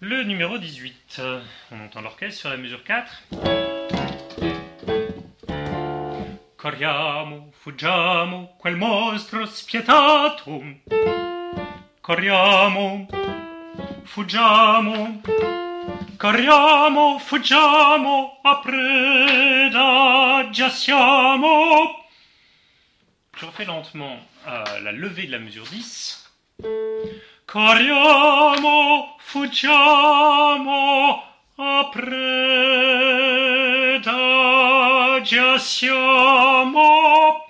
Le numéro 18. On entend l'orchestre sur la mesure 4. Corriamo, fuggiamo, quel mostro spietato. Corriamo, fuggiamo, corriamo, fuggiamo, a preda già siamo. Je refais lentement la levée de la mesure 10. Corriamo, fuggiamo, a preda già siamo.